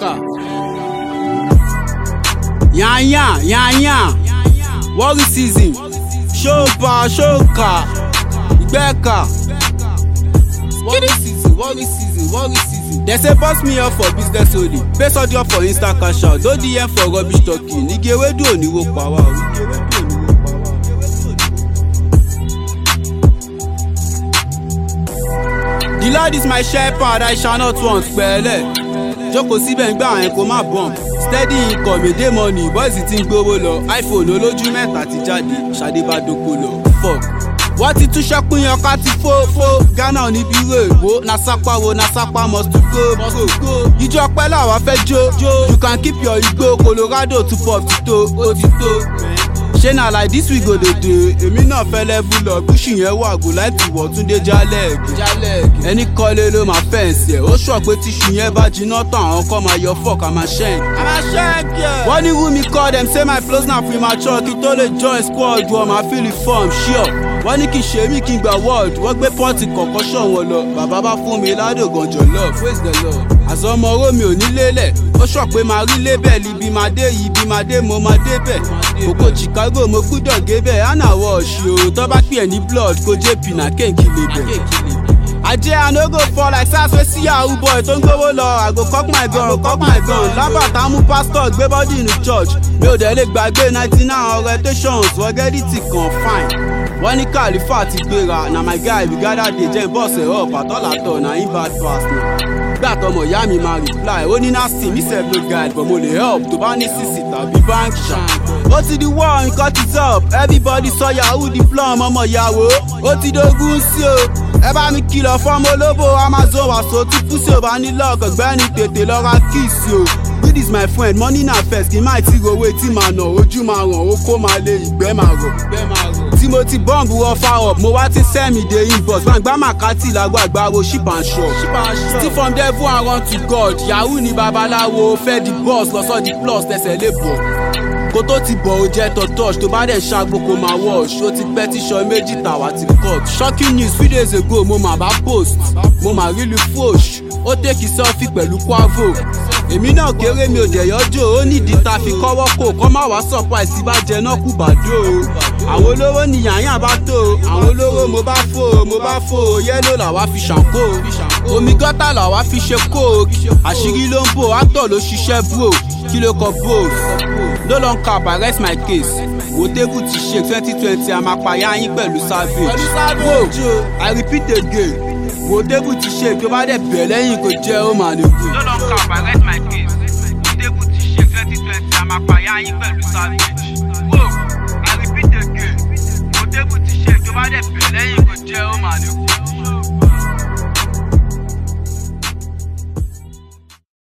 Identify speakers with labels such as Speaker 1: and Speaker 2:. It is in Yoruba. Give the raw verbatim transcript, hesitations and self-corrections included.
Speaker 1: Striker. Yanya, Yanya. Worry season. Shopa, Shoka. Ibeka. Worry season, worry season, worry season. They say pass me up for business only. Pay something up for Insta cash out. Don't D M for rubbish talking. Nige we do oni wo power. Nige we do oni wo power. The Lord is my shepherd, I shall not want. Pẹ̀lẹ́. Jókòó síbẹ̀ ń gbà yẹn kó má bump. Steady income, èdè money, boys ti ń gbówó lọ. iPhone olójú mẹ́ta ti jáde, Ṣadé bá dóko lọ. Fuck. Wọ́n ti tún ṣẹ́kùn yan ká ti fó fó. Ghana níbi ìwé èwo, na sápá wo na sápá must to go must to go. Ìjọ ọpẹ́ làwa fẹ́ jó. You can keep your ego, Colorado to pop ti tó, ó ti tó. Ṣé na like this we go dey dey? Èmi náà fẹ́ level up, Gucci yẹn wà go láì ti wọ̀ Túndé jálẹ̀gì. Ẹni kọ́lé ló máa fẹ́ǹsì ẹ̀, ó ṣọ̀ pé tíṣù yẹn bá jiná tán àwọn kan máa yọ fọ́ọ̀k àmà ṣẹ́ǹk. Àmà ṣẹ́ǹk yẹn. Wọ́n ní who me call them say my flows na premature kí tó lè join squad wọ́n máa feel the form sure. Wọ́n ní kí n ṣe mí kí n gba word, wọ́n gbé pọ́ǹtì kọ̀ọ̀kan ṣọ̀ wọn lọ. Bàbá bá fún mi ládògàn jọ̀lọ́, praise the Lord. Àsọmọ oró mi ò ní lélẹ̀, ó ṣọ̀ pé máa rí lébẹ̀lì ibi máa dé yìí ibi máa dé mo máa dé bẹ̀. Kòkó Chicago mo gbúdọ̀ gé bẹ̀, Anna Wash o, tọ́ bá pè é ní blood kó J P na kéǹkì lè bẹ̀. Ajé I no go fall like sars wey see yahoo boy tó ń gbówó lọ. I go cock my gun, cock my gun. Lábàtà mú pastor gbé bọ́dì ní church. Mi ò dẹ̀ lè gbàgbé ninety nine orientations, Wọ́gẹ́dìtì kan fine. Wọ́n ní Khalifa ti gbéra, na my guy we gather dey jẹ́ bọ́ọ̀sì ẹ̀rọ pàtọ́làtọ̀ na him bad pass na. Gbà tọmọ ìyá mi máa reply, ó ní nasty mi sef no guide but mo lè help tó bá ní sísì tàbí báńkì ṣá. Ó ti di war nǹkan ti up, everybody sọ yahoo di plum ọmọ ìyàwó. Ó ti dógún sí o, ẹ bá mi kìlọ̀ fọ́mọ olóbò Amazon wàsó tí fúsì ò bá ní lọ́ọ̀kọ̀ gbẹ́ni tètè lọ́ra kíìsì o. Good is my friend, money na first, kí n máa ti rowó etí máa nà, ojú máa ràn, ó kó máa lé ìgbẹ́ máa rọ̀. Timothy bomb wọ fire up, mo wá ti send me the inbox. Gbàngbá màkàtì làgbà àgbàwo ship and shop. Still from devil and run to God. Yahoo ni babaláwo, fẹ́ di boss, lọ́sọ̀ di plus, tẹ̀sẹ̀ lé bọ̀. Kó tó ti bọ̀ ó jẹ́ tọ̀tọ̀ṣ, tó bá dẹ̀ ṣàgbó kó máa wash. Ó ti pẹ́ tíṣọ méjì tàwa ti cut. Shocking news few days ago, mo mà bá post. Mo mà rí lu fosh. Ó tèkì selfie pẹ̀lú Quavo. Èmi náà kéré mi ò dẹ̀ yọjọ́, ó nídìí ta fi kọ́wọ́ kò kọ́ má wá surprise tí bá jẹ náà kú bàdó o. Àwọn olówó ni yàyàn bá tó o, àwọn olówó mo bá fò o, mo bá fò o, yẹ́lò làwa fi ṣàǹkó o. Omi gọ́tà làwa fi ṣe kóòkì, àṣírí ló ń bò, actor ló ṣiṣẹ́ bro, kí ló kọ bros. No long cap, I rest my case. Wo tébù ti ṣe twenty twenty, a máa pa yáyín pẹ̀lú savage. Wo I repeat again. Wo tébù ti ṣe tó bá dẹ̀ bẹ̀ lẹ́yìn kò jẹ́ ó máa lè gbé.
Speaker 2: No long cap, I rest my case. Wo tébù ti ṣe twenty twenty, a máa pa yáyín pẹ̀lú savage. Wo I repeat again. Wo tébù ti ṣe tó bá dẹ̀ bẹ̀ lẹ́yìn kò jẹ́ ó máa lè gbé.